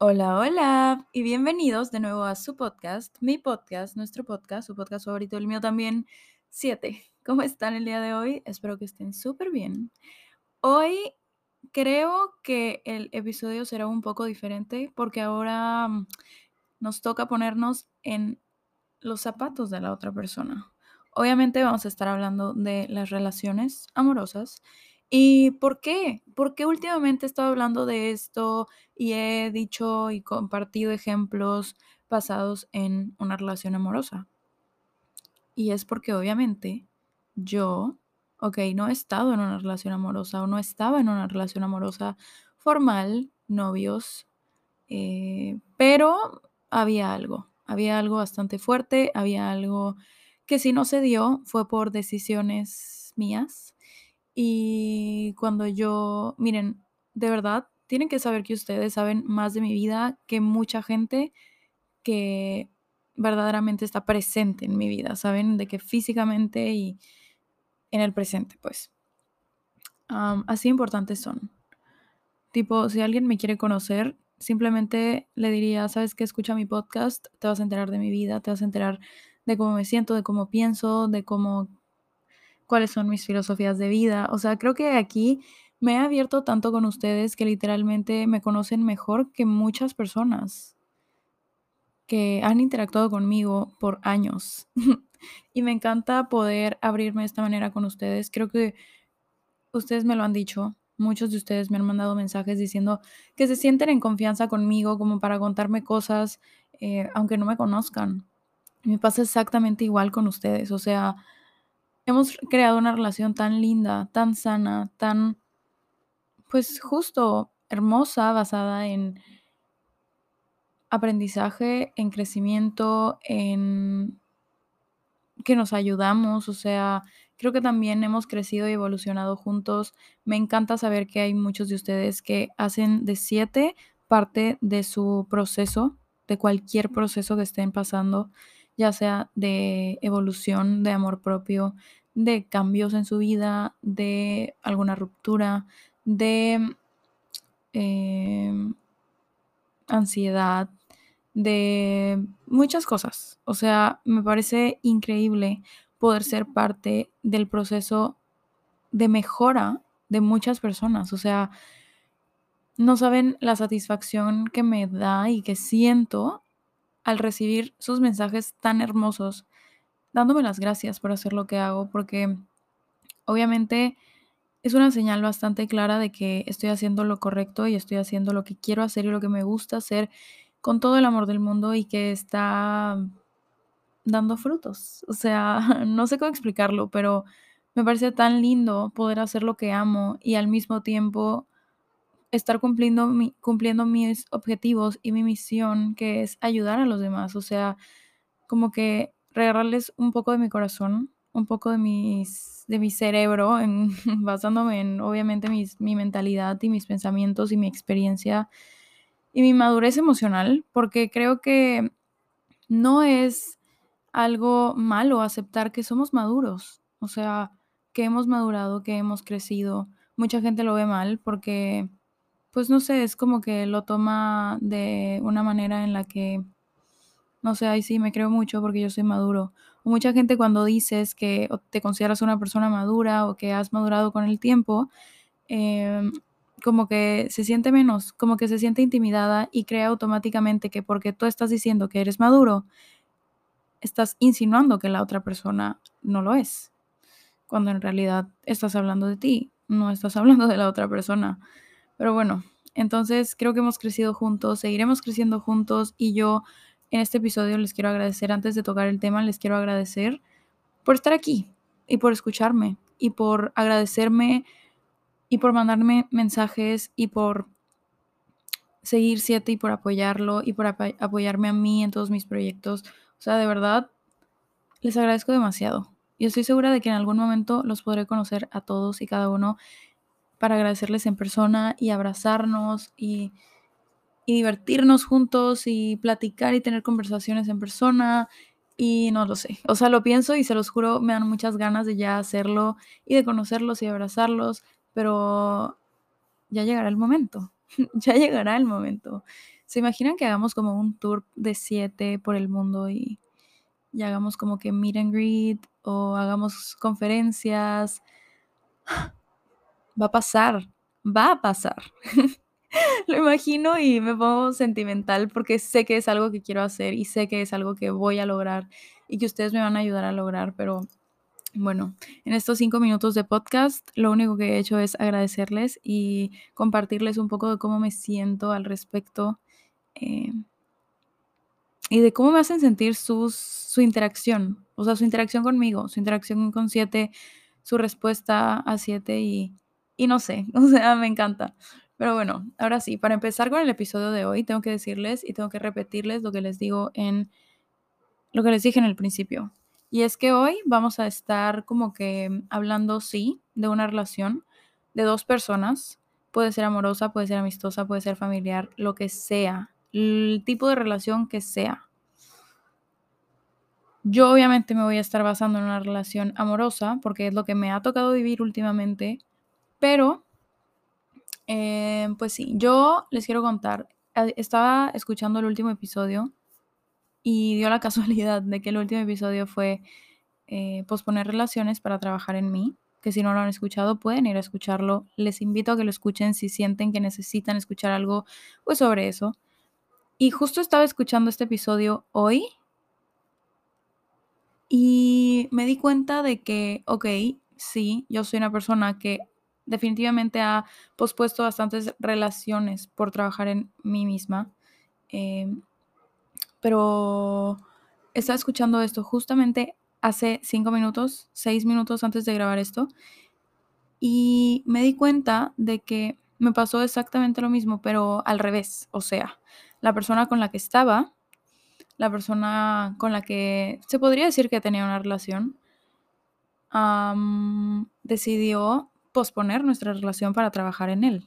Hola, hola y bienvenidos de nuevo a su podcast, mi podcast, nuestro podcast, su podcast favorito, el mío también, 7. ¿Cómo están el día de hoy? Espero que estén súper bien. Hoy creo que el episodio será un poco diferente porque ahora nos toca ponernos en los zapatos de la otra persona. Obviamente vamos a estar hablando de las relaciones amorosas. ¿Y por qué? Porque últimamente he estado hablando de esto y he dicho y compartido ejemplos basados en una relación amorosa. Y es porque obviamente yo, no he estado en una relación amorosa o no estaba en una relación amorosa formal, novios, pero había algo bastante fuerte, había algo que si no se dio fue por decisiones mías. Y cuando miren, de verdad, tienen que saber que ustedes saben más de mi vida que mucha gente que verdaderamente está presente en mi vida, ¿saben? De que físicamente y en el presente, pues. Así importantes son. Tipo, si alguien me quiere conocer, simplemente le diría, ¿sabes qué? Escucha mi podcast, te vas a enterar de mi vida, te vas a enterar de cómo me siento, de cómo pienso, de cuáles son mis filosofías de vida. O sea, creo que aquí me he abierto tanto con ustedes que literalmente me conocen mejor que muchas personas que han interactuado conmigo por años. Y me encanta poder abrirme de esta manera con ustedes. Creo que ustedes me lo han dicho, muchos de ustedes me han mandado mensajes diciendo que se sienten en confianza conmigo como para contarme cosas, aunque no me conozcan. Me pasa exactamente igual con ustedes, o sea, hemos creado una relación tan linda, tan sana, tan, pues justo, hermosa, basada en aprendizaje, en crecimiento, en que nos ayudamos, o sea, creo que también hemos crecido y evolucionado juntos. Me encanta saber que hay muchos de ustedes que hacen de 7 parte de su proceso, de cualquier proceso que estén pasando, ya sea de evolución, de amor propio, de cambios en su vida, de alguna ruptura, de em, ansiedad, de muchas cosas. O sea, me parece increíble poder ser parte del proceso de mejora de muchas personas. O sea, no saben la satisfacción que me da y que siento al recibir sus mensajes tan hermosos, dándome las gracias por hacer lo que hago, porque obviamente es una señal bastante clara de que estoy haciendo lo correcto y estoy haciendo lo que quiero hacer y lo que me gusta hacer con todo el amor del mundo y que está dando frutos. O sea, no sé cómo explicarlo, pero me parece tan lindo poder hacer lo que amo y al mismo tiempo estar cumpliendo mis objetivos y mi misión, que es ayudar a los demás. O sea, como que regalarles un poco de mi corazón, un poco de mi cerebro, basándome en, obviamente, mi mentalidad y mis pensamientos y mi experiencia y mi madurez emocional, porque creo que no es algo malo aceptar que somos maduros, o sea, que hemos madurado, que hemos crecido. Mucha gente lo ve mal porque, pues no sé, es como que lo toma de una manera en la que no sé, ahí sí me creo mucho porque yo soy maduro. O mucha gente cuando dices que o te consideras una persona madura o que has madurado con el tiempo, em, como que se siente menos, como que se siente intimidada y cree automáticamente que porque tú estás diciendo que eres maduro, estás insinuando que la otra persona no lo es, cuando en realidad estás hablando de ti, no estás hablando de la otra persona. Pero bueno, entonces creo que hemos crecido juntos, seguiremos creciendo juntos y yo en este episodio les quiero agradecer, antes de tocar el tema, les quiero agradecer por estar aquí y por escucharme y por agradecerme y por mandarme mensajes y por seguir 7 y por apoyarlo y por apoyarme a mí en todos mis proyectos. O sea, de verdad, les agradezco demasiado. Y estoy segura de que en algún momento los podré conocer a todos y cada uno para agradecerles en persona y abrazarnos y divertirnos juntos y platicar y tener conversaciones en persona y no lo sé. O sea, lo pienso y se los juro, me dan muchas ganas de ya hacerlo y de conocerlos y abrazarlos, pero ya llegará el momento, ya llegará el momento. ¿Se imaginan que hagamos como un tour de 7 por el mundo y hagamos como que meet and greet o hagamos conferencias? Va a pasar, va a pasar. Lo imagino y me pongo sentimental porque sé que es algo que quiero hacer y sé que es algo que voy a lograr y que ustedes me van a ayudar a lograr, pero bueno, en estos 5 minutos de podcast, lo único que he hecho es agradecerles y compartirles un poco de cómo me siento al respecto, eh, y de cómo me hacen sentir su interacción, o sea, su interacción conmigo, su interacción con 7, su respuesta a 7 y no sé, o sea, me encanta. Pero bueno, ahora sí, para empezar con el episodio de hoy, tengo que decirles y tengo que repetirles lo que les dije en el principio. Y es que hoy vamos a estar como que hablando, sí, de una relación de 2 personas. Puede ser amorosa, puede ser amistosa, puede ser familiar, lo que sea, el tipo de relación que sea. Yo obviamente me voy a estar basando en una relación amorosa, porque es lo que me ha tocado vivir últimamente, pero, pues sí, yo les quiero contar, estaba escuchando el último episodio y dio la casualidad de que el último episodio fue posponer relaciones para trabajar en mí, que si no lo han escuchado pueden ir a escucharlo. Les invito a que lo escuchen si sienten que necesitan escuchar algo pues sobre eso. Y justo estaba escuchando este episodio hoy y me di cuenta de que, ok, sí, yo soy una persona que definitivamente ha pospuesto bastantes relaciones por trabajar en mí misma. Em, pero estaba escuchando esto justamente hace 5 minutos, 6 minutos antes de grabar esto, y me di cuenta de que me pasó exactamente lo mismo, pero al revés. O sea, la persona con la que estaba, la persona con la que se podría decir que tenía una relación, decidió posponer nuestra relación para trabajar en él.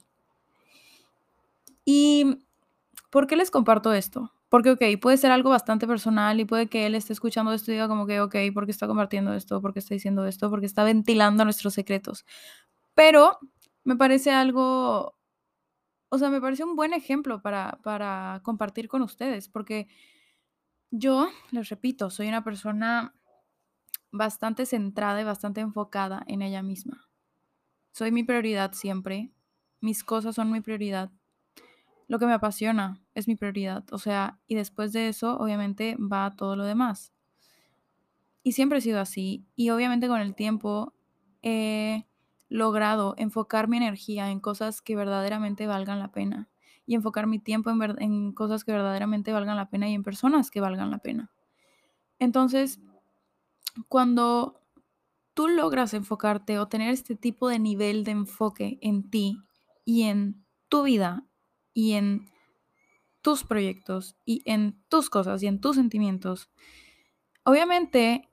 ¿Y por qué les comparto esto? Porque, ok, puede ser algo bastante personal y puede que él esté escuchando esto y diga como que, ok, ¿por qué está compartiendo esto? ¿Por qué está diciendo esto? ¿Por qué está ventilando nuestros secretos? Pero me parece algo, o sea, me parece un buen ejemplo para compartir con ustedes, porque yo, les repito, soy una persona bastante centrada y bastante enfocada en ella misma. Soy mi prioridad siempre, mis cosas son mi prioridad, lo que me apasiona es mi prioridad, o sea, y después de eso, obviamente, va todo lo demás. Y siempre he sido así, y obviamente con el tiempo he logrado enfocar mi energía en cosas que verdaderamente valgan la pena, y enfocar mi tiempo en cosas que verdaderamente valgan la pena y en personas que valgan la pena. Entonces, cuando tú logras enfocarte o tener este tipo de nivel de enfoque en ti y en tu vida y en tus proyectos y en tus cosas y en tus sentimientos, obviamente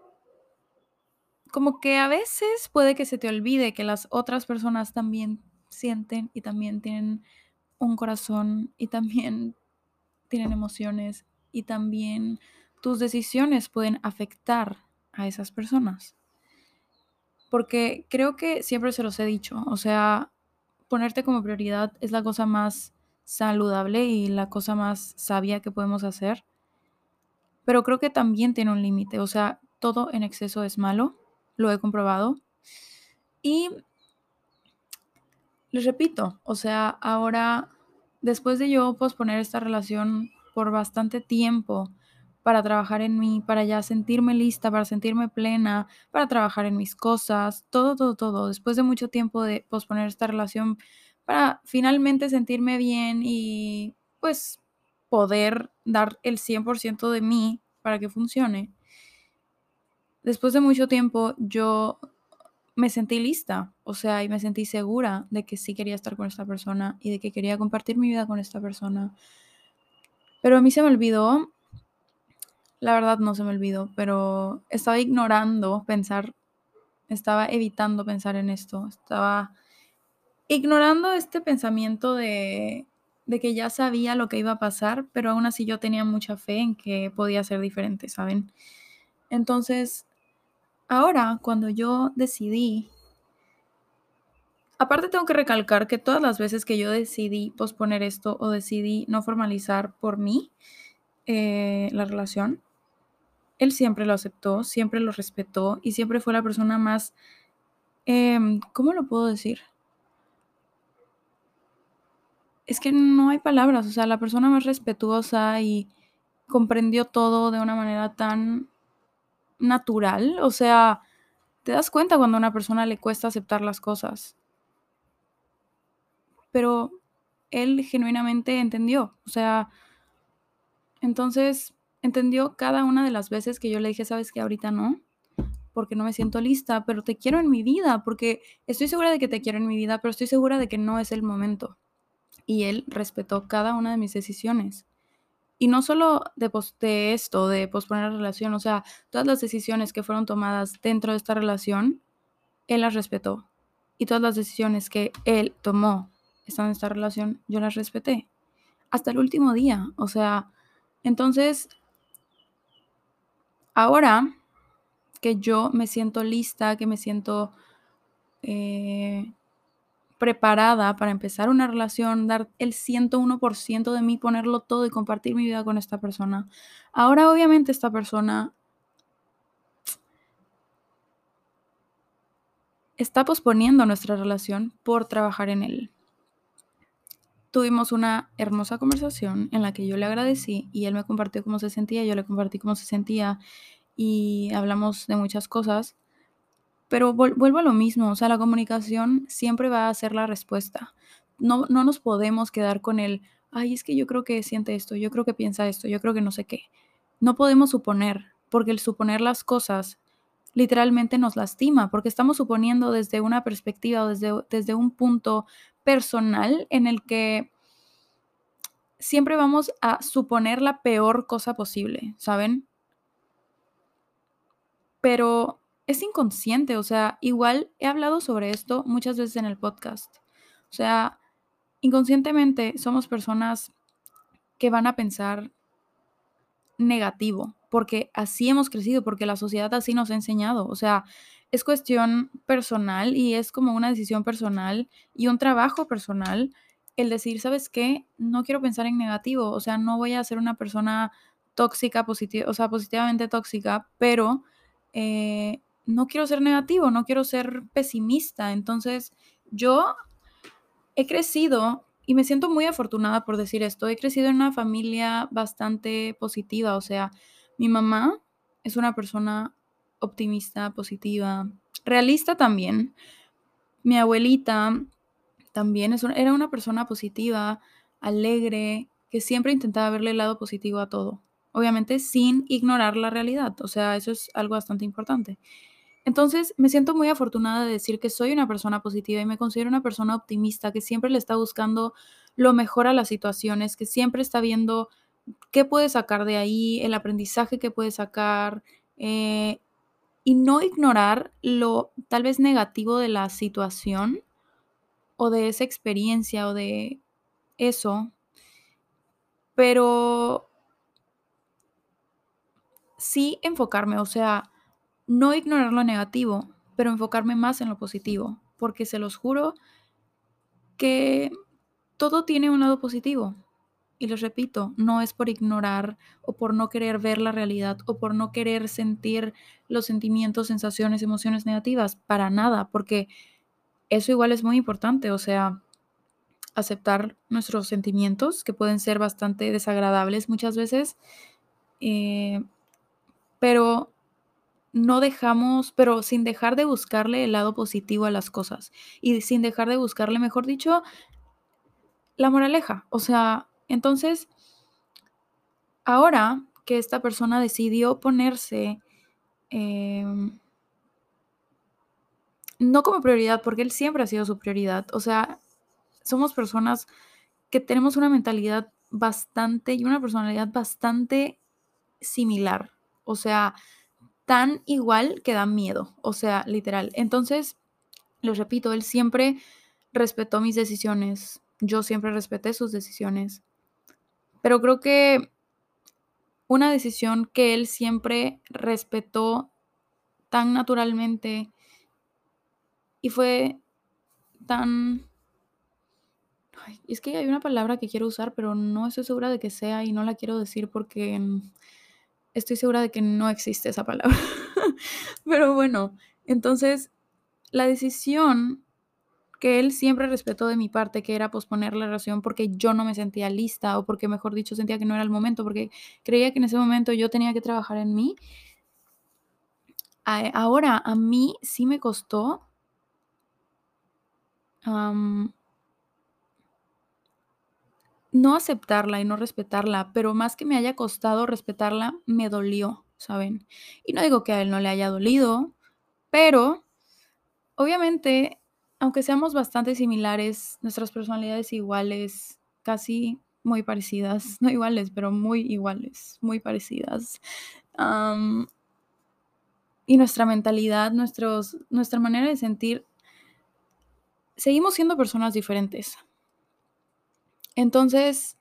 como que a veces puede que se te olvide que las otras personas también sienten y también tienen un corazón y también tienen emociones y también tus decisiones pueden afectar a esas personas. Porque creo que siempre se los he dicho, o sea, ponerte como prioridad es la cosa más saludable y la cosa más sabia que podemos hacer, pero creo que también tiene un límite, o sea, todo en exceso es malo, lo he comprobado. Y les repito, o sea, ahora, después de yo posponer esta relación por bastante tiempo para trabajar en mí, para ya sentirme lista, para sentirme plena, para trabajar en mis cosas, todo, todo, todo, después de mucho tiempo de posponer esta relación, para finalmente sentirme bien y pues poder dar el 100% de mí para que funcione. Después de mucho tiempo yo me sentí lista, o sea, y me sentí segura de que sí quería estar con esta persona y de que quería compartir mi vida con esta persona. Pero a mí se me olvidó, la verdad no se me olvidó, pero estaba ignorando pensar, estaba evitando pensar en esto, estaba ignorando este pensamiento de que ya sabía lo que iba a pasar, pero aún así yo tenía mucha fe en que podía ser diferente, ¿saben? Entonces, ahora cuando yo decidí Aparte, tengo que recalcar que todas las veces que yo decidí posponer esto o decidí no formalizar por mí, la relación, él siempre lo aceptó, siempre lo respetó y siempre fue la persona más, ¿cómo lo puedo decir? Es que no hay palabras, o sea, la persona más respetuosa y comprendió todo de una manera tan natural, o sea, te das cuenta cuando a una persona le cuesta aceptar las cosas, pero él genuinamente entendió, o sea, entonces entendió cada una de las veces que yo le dije: "¿Sabes qué? Ahorita no, porque no me siento lista, pero te quiero en mi vida, porque estoy segura de que te quiero en mi vida, pero estoy segura de que no es el momento". Y él respetó cada una de mis decisiones. Y no solo de esto, de posponer la relación, o sea, todas las decisiones que fueron tomadas dentro de esta relación, él las respetó. Y todas las decisiones que él tomó estando en esta relación, yo las respeté. Hasta el último día. O sea, entonces, ahora que yo me siento lista, que me siento eh, preparada para empezar una relación, dar el 101% de mí, ponerlo todo y compartir mi vida con esta persona. Ahora, obviamente, esta persona está posponiendo nuestra relación por trabajar en él. Tuvimos una hermosa conversación en la que yo le agradecí y él me compartió cómo se sentía, yo le compartí cómo se sentía y hablamos de muchas cosas, pero vuelvo a lo mismo, o sea, la comunicación siempre va a ser la respuesta. No nos podemos quedar con el, ay, es que yo creo que siente esto, yo creo que piensa esto, yo creo que no sé qué. No podemos suponer, porque el suponer las cosas literalmente nos lastima, porque estamos suponiendo desde una perspectiva o desde un punto personal en el que siempre vamos a suponer la peor cosa posible, ¿saben? Pero es inconsciente, o sea, igual he hablado sobre esto muchas veces en el podcast. O sea, inconscientemente somos personas que van a pensar negativo, porque así hemos crecido, porque la sociedad así nos ha enseñado. O sea, es cuestión personal y es como una decisión personal y un trabajo personal el decir, ¿sabes qué? No quiero pensar en negativo, o sea, no voy a ser una persona tóxica, positiva, o sea, positivamente tóxica, pero no quiero ser negativo, no quiero ser pesimista. Entonces, yo he crecido, y me siento muy afortunada por decir esto, he crecido en una familia bastante positiva, o sea, mi mamá es una persona optimista, positiva, realista también. Mi abuelita también era una persona positiva, alegre, que siempre intentaba verle el lado positivo a todo. Obviamente sin ignorar la realidad, o sea, eso es algo bastante importante. Entonces, me siento muy afortunada de decir que soy una persona positiva y me considero una persona optimista, que siempre le está buscando lo mejor a las situaciones, que siempre está viendo qué puede sacar de ahí, el aprendizaje que puede sacar, eh, y no ignorar lo tal vez negativo de la situación o de esa experiencia o de eso, pero sí enfocarme, o sea, no ignorar lo negativo, pero enfocarme más en lo positivo, porque se los juro que todo tiene un lado positivo. Y les repito, no es por ignorar o por no querer ver la realidad o por no querer sentir los sentimientos, sensaciones, emociones negativas, para nada, porque eso igual es muy importante, o sea, aceptar nuestros sentimientos que pueden ser bastante desagradables muchas veces, eh, pero no dejamos, pero sin dejar de buscarle el lado positivo a las cosas y sin dejar de buscarle, mejor dicho, la moraleja. O sea, entonces, ahora que esta persona decidió ponerse, em, no como prioridad, porque él siempre ha sido su prioridad. O sea, somos personas que tenemos una mentalidad bastante y una personalidad bastante similar. O sea, tan igual que da miedo. O sea, literal. Entonces, les repito, él siempre respetó mis decisiones. Yo siempre respeté sus decisiones. Pero creo que una decisión que él siempre respetó tan naturalmente y fue tan ay, es que hay una palabra que quiero usar, pero no estoy segura de que sea y no la quiero decir porque, estoy segura de que no existe esa palabra. Pero bueno, entonces, la decisión que él siempre respetó de mi parte, que era posponer la relación porque yo no me sentía lista, o porque, mejor dicho, sentía que no era el momento, porque creía que en ese momento yo tenía que trabajar en mí. Ahora a mí sí me costó, am, no aceptarla y no respetarla, pero más que me haya costado respetarla, me dolió, ¿saben? Y no digo que a él no le haya dolido, pero obviamente, aunque seamos bastante similares, nuestras personalidades iguales, casi muy parecidas, no iguales, pero muy iguales, muy parecidas. am, y nuestra mentalidad, nuestra manera de sentir, seguimos siendo personas diferentes. Entonces,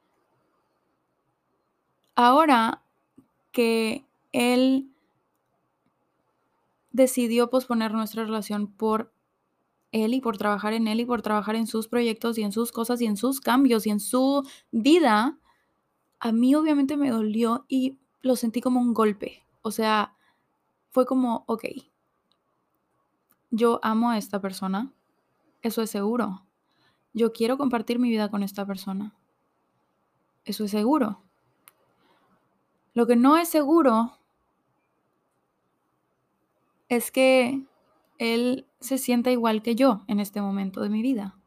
ahora que él decidió posponer nuestra relación por él y por trabajar en él y por trabajar en sus proyectos y en sus cosas y en sus cambios y en su vida, a mí obviamente me dolió y lo sentí como un golpe. O sea, fue como, okey, yo amo a esta persona, eso es seguro. Yo quiero compartir mi vida con esta persona, eso es seguro. Lo que no es seguro es que él se sienta igual que yo en este momento de mi vida.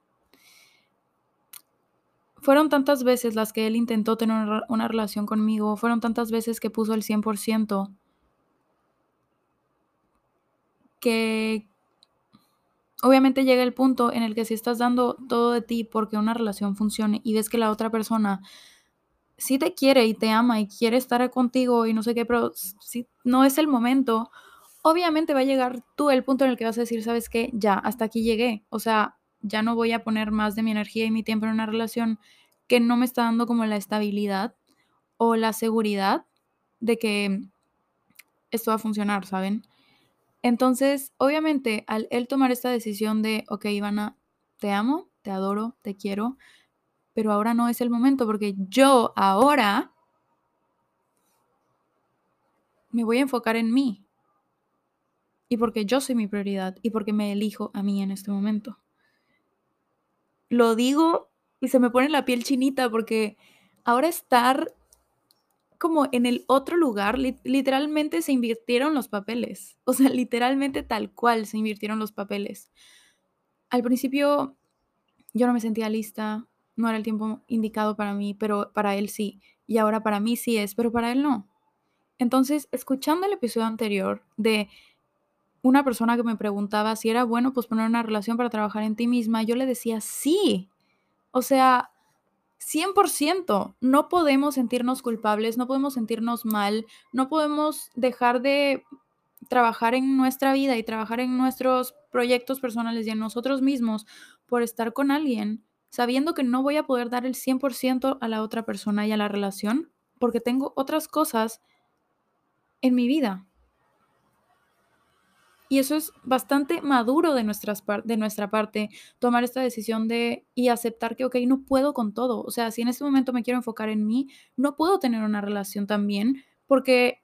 Fueron tantas veces las que él intentó tener una relación conmigo, fueron tantas veces que puso el 100% que obviamente llega el punto en el que si estás dando todo de ti porque una relación funcione y ves que la otra persona sí te quiere y te ama y quiere estar contigo y no sé qué, pero si no es el momento, obviamente va a llegar tú el punto en el que vas a decir: "¿Sabes qué? Ya, hasta aquí llegué". O sea, ya no voy a poner más de mi energía y mi tiempo en una relación que no me está dando como la estabilidad o la seguridad de que esto va a funcionar, ¿saben? Entonces, obviamente, al él tomar esta decisión de: "Okey, Ivana, te amo, te adoro, te quiero, pero ahora no es el momento, porque yo ahora me voy a enfocar en mí, y porque yo soy mi prioridad, y porque me elijo a mí en este momento". Lo digo y se me pone la piel chinita, porque ahora estar como en el otro lugar, literalmente se invirtieron los papeles, o sea, literalmente tal cual se invirtieron los papeles. Al principio yo no me sentía lista, no era el tiempo indicado para mí, pero para él sí, y ahora para mí sí es, pero para él no. Entonces, escuchando el episodio anterior de una persona que me preguntaba si era bueno posponer una relación para trabajar en ti misma, yo le decía sí. O sea, 100%. No podemos sentirnos culpables, no podemos sentirnos mal, no podemos dejar de trabajar en nuestra vida y trabajar en nuestros proyectos personales y en nosotros mismos por estar con alguien, sabiendo que no voy a poder dar el 100% a la otra persona y a la relación, porque tengo otras cosas en mi vida. Y eso es bastante maduro de nuestra parte, tomar esta decisión de y aceptar que, okey, no puedo con todo. O sea, si en este momento me quiero enfocar en mí, no puedo tener una relación también, porque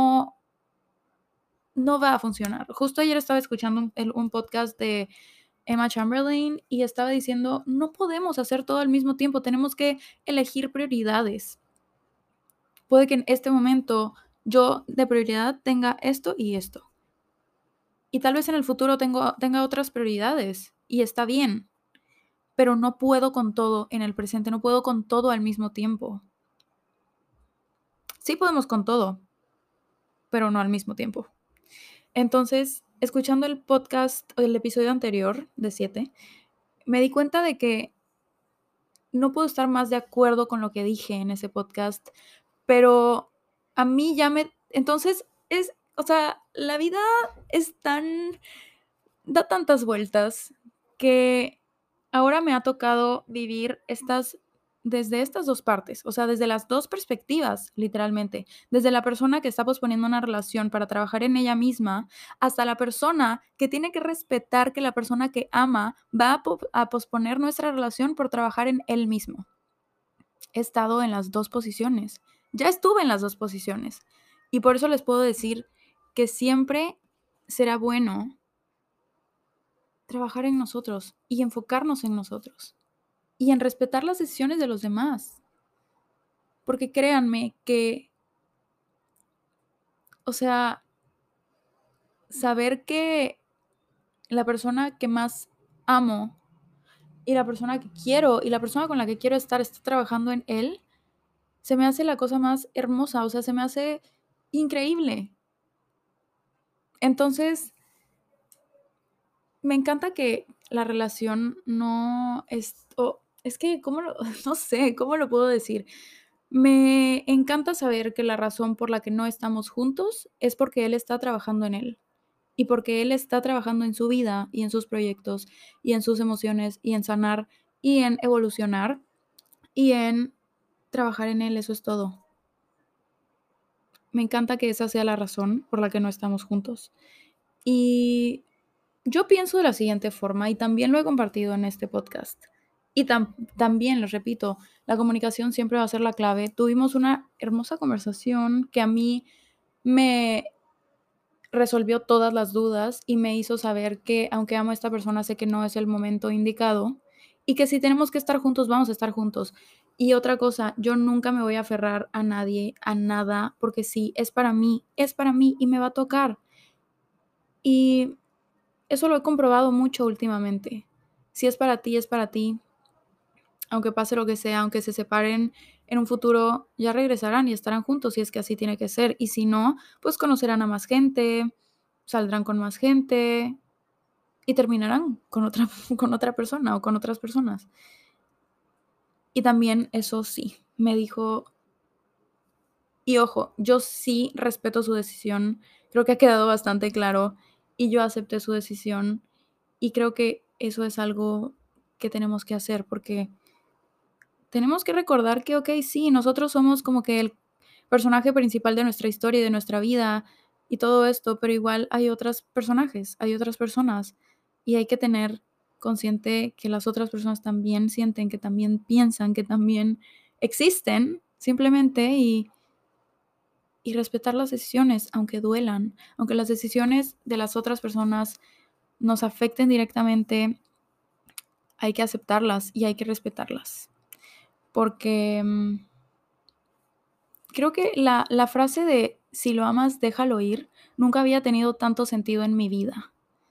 no va a funcionar. Justo ayer estaba escuchando un podcast de Emma Chamberlain y estaba diciendo: "No podemos hacer todo al mismo tiempo, tenemos que elegir prioridades". Puede que en este momento yo de prioridad tenga esto y esto, y tal vez en el futuro tenga otras prioridades, y está bien, pero no puedo con todo en el presente, no puedo con todo al mismo tiempo. Sí podemos con todo, pero no al mismo tiempo. Entonces, escuchando el podcast, el episodio anterior de 7, me di cuenta de que no puedo estar más de acuerdo con lo que dije en ese podcast, pero a mí ya me entonces o sea, la vida es tan da tantas vueltas que ahora me ha tocado vivir estas desde estas 2 partes, o sea, desde las 2 perspectivas, literalmente, desde la persona que está posponiendo una relación para trabajar en ella misma, hasta la persona que tiene que respetar que la persona que ama va a posponer nuestra relación por trabajar en él mismo. He estado en las 2 posiciones, ya estuve en las 2 posiciones, y por eso les puedo decir que siempre será bueno trabajar en nosotros y enfocarnos en nosotros, y en respetar las decisiones de los demás. Porque créanme que, o sea, saber que la persona que más amo y la persona que quiero y la persona con la que quiero estar está trabajando en él, se me hace la cosa más hermosa, o sea, se me hace increíble. Entonces, me encanta que la relación no es, es que, ¿cómo lo, no sé, cómo lo puedo decir? Me encanta saber que la razón por la que no estamos juntos es porque él está trabajando en él. Y porque él está trabajando en su vida y en sus proyectos y en sus emociones y en sanar y en evolucionar y en trabajar en él, eso es todo. Me encanta que esa sea la razón por la que no estamos juntos. Y yo pienso de la siguiente forma, y también lo he compartido en este podcast. Y también, lo repito, la comunicación siempre va a ser la clave. Tuvimos una hermosa conversación que a mí me resolvió todas las dudas y me hizo saber que, aunque amo a esta persona, sé que no es el momento indicado y que si tenemos que estar juntos, vamos a estar juntos. Y otra cosa, yo nunca me voy a aferrar a nadie, a nada, porque sí, es para mí y me va a tocar. Y eso lo he comprobado mucho últimamente. Si es para ti, es para ti. Aunque pase lo que sea, aunque se separen en un futuro, ya regresarán y estarán juntos si es que así tiene que ser. Y si no, pues conocerán a más gente, saldrán con más gente y terminarán con otra, con otra persona o con otras personas. Y también eso sí, me dijo, y ojo, yo sí respeto su decisión, creo que ha quedado bastante claro y yo acepté su decisión y creo que eso es algo que tenemos que hacer porque tenemos que recordar que, ok, sí, nosotros somos como que el personaje principal de nuestra historia y de nuestra vida y todo esto, pero igual hay otros personajes, hay otras personas y hay que tener consciente que las otras personas también sienten, que también piensan, que también existen simplemente y respetar las decisiones, aunque duelan, aunque las decisiones de las otras personas nos afecten directamente, hay que aceptarlas y hay que respetarlas. Porque creo que la frase de si lo amas, déjalo ir, nunca había tenido tanto sentido en mi vida.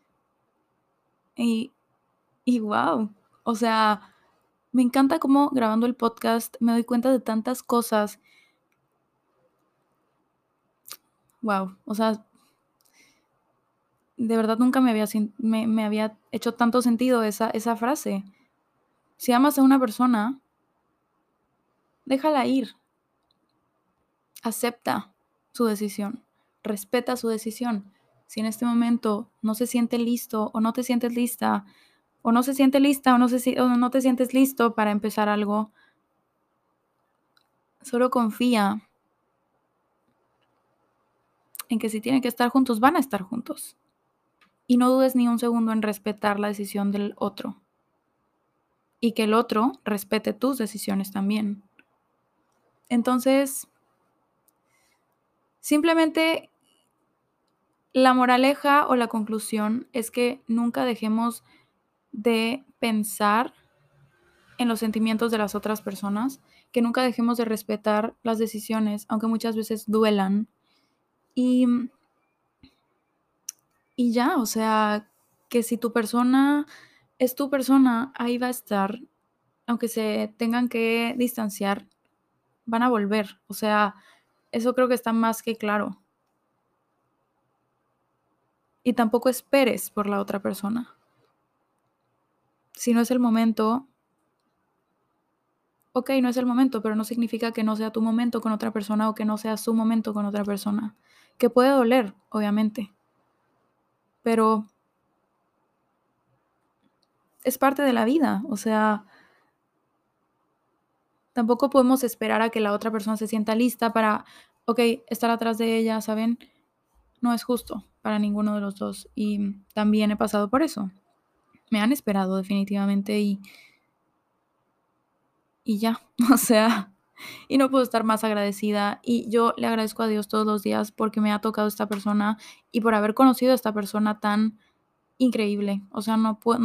Y y guau, o sea, me encanta cómo grabando el podcast me doy cuenta de tantas cosas. Guau, o sea, de verdad nunca me había hecho tanto sentido esa frase. Si amas a una persona, déjala ir, acepta su decisión, respeta su decisión. Si en este momento no se siente listo o no te sientes lista, o no se siente lista o no te sientes listo para empezar algo, solo confía en que si tienen que estar juntos, van a estar juntos. Y no dudes ni un segundo en respetar la decisión del otro. Y que el otro respete tus decisiones también. Entonces, simplemente la moraleja o la conclusión es que nunca dejemos de pensar en los sentimientos de las otras personas, que nunca dejemos de respetar las decisiones, aunque muchas veces duelan. Y, y ya, o sea, que si tu persona es tu persona, ahí va a estar, aunque se tengan que distanciar, van a volver. O sea, eso creo que está más que claro. Y tampoco esperes por la otra persona. Si no es el momento, ok, no es el momento, pero no significa que no sea tu momento con otra persona o que no sea su momento con otra persona. Que puede doler, obviamente, pero es parte de la vida. O sea, tampoco podemos esperar a que la otra persona se sienta lista para, okey, estar atrás de ella, ¿saben? No es justo para ninguno de los 2 y también he pasado por eso. Me han esperado definitivamente y ya, o sea, y no puedo estar más agradecida, y yo le agradezco a Dios todos los días porque me ha tocado esta persona y por haber conocido a esta persona tan increíble. O sea,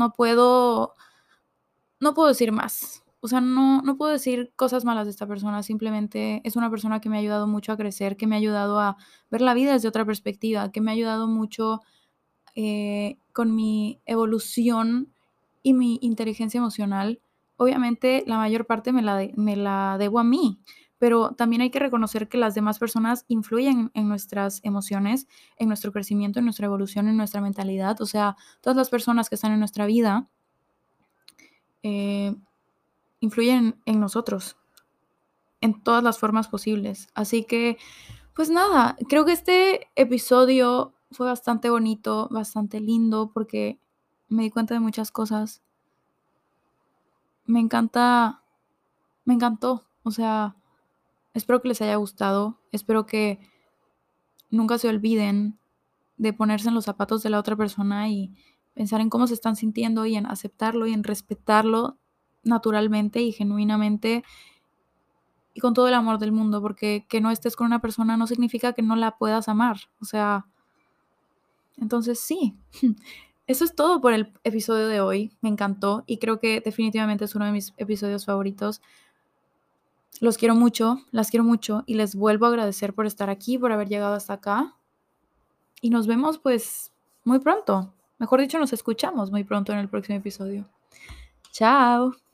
no puedo decir más. O sea, no puedo decir cosas malas de esta persona, simplemente es una persona que me ha ayudado mucho a crecer, que me ha ayudado a ver la vida desde otra perspectiva, que me ha ayudado mucho, con mi evolución y mi inteligencia emocional. Obviamente, la mayor parte me la debo a mí, pero también hay que reconocer que las demás personas influyen en nuestras emociones, en nuestro crecimiento, en nuestra evolución, en nuestra mentalidad. O sea, todas las personas que están en nuestra vida, eh, influyen en nosotros, en todas las formas posibles. Así que, pues nada, creo que este episodio fue bastante bonito, bastante lindo, porque me di cuenta de muchas cosas. Me encanta me encantó, o sea, espero que les haya gustado, espero que nunca se olviden de ponerse en los zapatos de la otra persona y pensar en cómo se están sintiendo, y en aceptarlo, y en respetarlo naturalmente y genuinamente, y con todo el amor del mundo, porque que no estés con una persona no significa que no la puedas amar, o sea, entonces sí. Eso es todo por el episodio de hoy, me encantó y creo que definitivamente es uno de mis episodios favoritos. Los quiero mucho, las quiero mucho y les vuelvo a agradecer por estar aquí, por haber llegado hasta acá y nos vemos, pues, muy pronto. Mejor dicho, nos escuchamos muy pronto en el próximo episodio. Chao.